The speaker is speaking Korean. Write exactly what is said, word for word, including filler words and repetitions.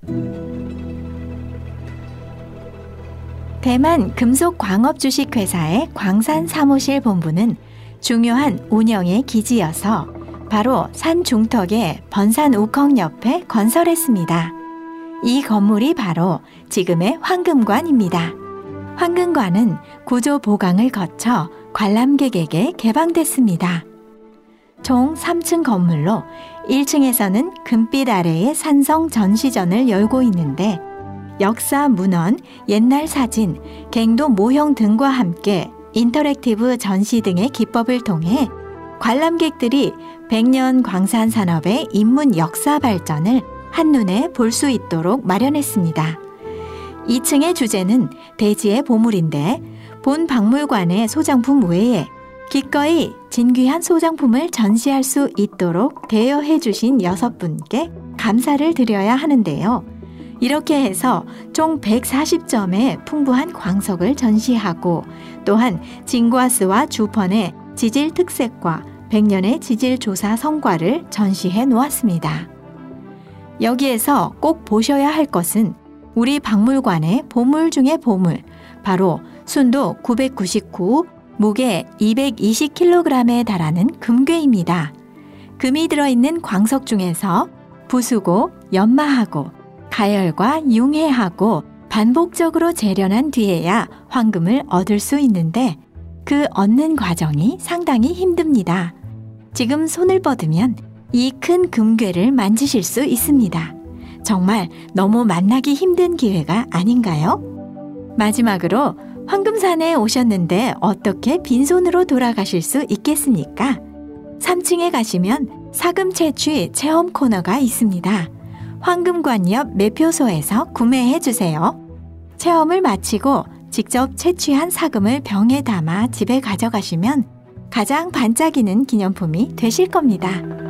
대만 금속광업주식회사의 광산사무실 본부는 중요한 운영의 기지여서 바로 산 중턱의 번산우컹 옆에 건설했습니다. 이 건물이 바로 지금의 황금관입니다. 황금관은 구조 보강을 거쳐 관람객에게 개방됐습니다. 총 삼 층 건물로 일 층에서는 금빛 아래의 산성 전시전을 열고 있는데 역사 문헌, 옛날 사진, 갱도 모형 등과 함께 인터랙티브 전시 등의 기법을 통해 관람객들이 백 년 광산 산업의 인문 역사 발전을 한눈에 볼 수 있도록 마련했습니다. 이 층의 주제는 대지의 보물인데 본 박물관의 소장품 외에 기꺼이 진귀한 소장품을 전시할 수 있도록 대여해 주신 여섯 분께 감사를 드려야 하는데요. 이렇게 해서 총 백사십 점의 풍부한 광석을 전시하고 또한 진과스와 주펀의 지질 특색과 백 년의 지질 조사 성과를 전시해 놓았습니다. 여기에서 꼭 보셔야 할 것은 우리 박물관의 보물 중의 보물, 바로 순도 구백구십구, 무게 이백이십 킬로그램에 달하는 금괴입니다. 금이 들어있는 광석 중에서 부수고 연마하고 가열과 융해하고 반복적으로 재련한 뒤에야 황금을 얻을 수 있는데 그 얻는 과정이 상당히 힘듭니다. 지금 손을 뻗으면 이 큰 금괴를 만지실 수 있습니다. 정말 너무 만나기 힘든 기회가 아닌가요? 마지막으로 황금산에 오셨는데 어떻게 빈손으로 돌아가실 수 있겠습니까? 삼 층에 가시면 사금 채취 체험 코너가 있습니다. 황금관 옆 매표소에서 구매해 주세요. 체험을 마치고 직접 채취한 사금을 병에 담아 집에 가져가시면 가장 반짝이는 기념품이 되실 겁니다.